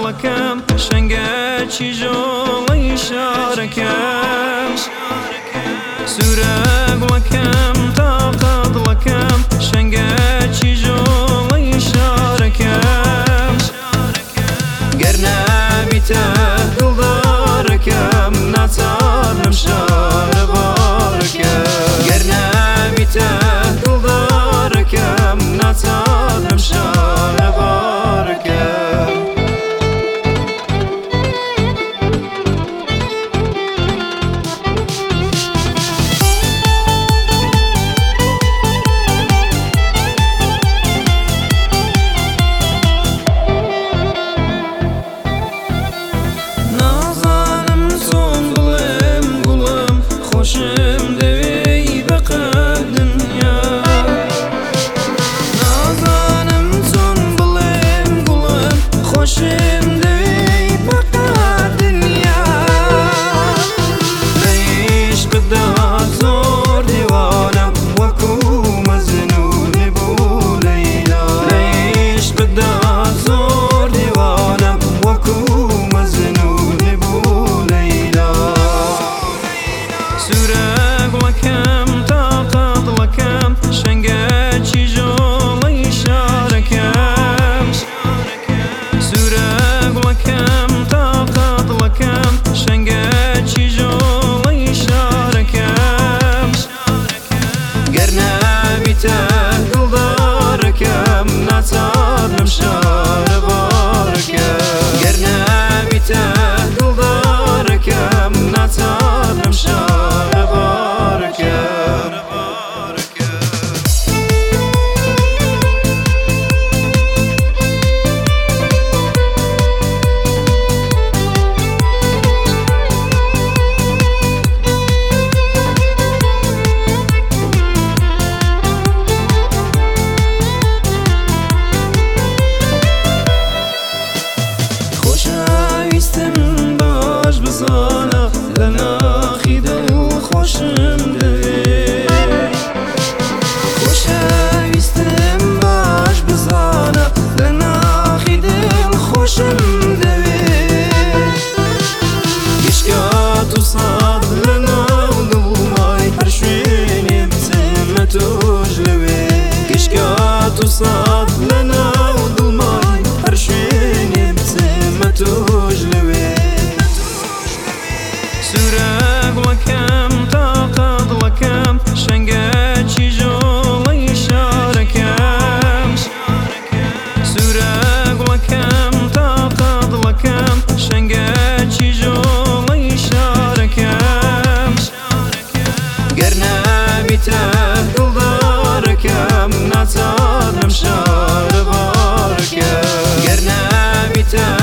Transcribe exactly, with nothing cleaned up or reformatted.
دڵەکەم شەنگەکی ژۆڵەی شارەکەم سوورە گوڵەکەم تاقە دڵەکەم شەنگەکی ژۆڵەی شارەکەم گەر نەبیتە دڵدارەکەم ناچار لەم شارە بارەکەم گەر نەبیتە دڵدارەکەم ناچار لەم شارە بارەکەم خۆشم دەوێی بەقەد دنیا نازانم چۆن بڵێم گوڵم خۆشم دەوێی بەقەد دنیا لە عیشقدا زۆر دیوانەم وەکو مەجنون بوو لەیلا لە عیشقدا زۆر دیوانەم وەکو مەجنون بوو لەیلا سوورە گوڵەکەم تاقە دڵەکەم شەنگەکی ژۆڵەی شارەکەم سوورە گوڵەکەم تاقە دڵەکەم شەنگەکی ژۆڵەی شارەکەم گەر نەبیتە دڵدارەکەم ناچار لەم شارە بارەکەم گەر نەبیتە دڵدارەکەم ناچار لەم شارە بارەکەم خۆشەویستم باش بزانە لە ناخی دڵ خۆشم دەوێت خۆشەویستم باش بزانە لە ناخی دڵ خۆشم دەوێت گشکات و ساڵ لە ناو دڵمای هەر شوێنێ بچمە تۆش لەوێ گشکات و ساڵ لە ناو دڵمای هەر شوێنێ بچمە تۆش لەوێ سوورە گوڵەکەم تاقە دڵەکەم شەنگەکی ژۆڵەی شارەکەم سوورە گوڵەکەم تاقە دڵەکەم شەنگەکی ژۆڵەی شارەکەم گەر نەبیتە دڵدارەکەم ناچار لەم شارە بارەکەم گەر نەبیتە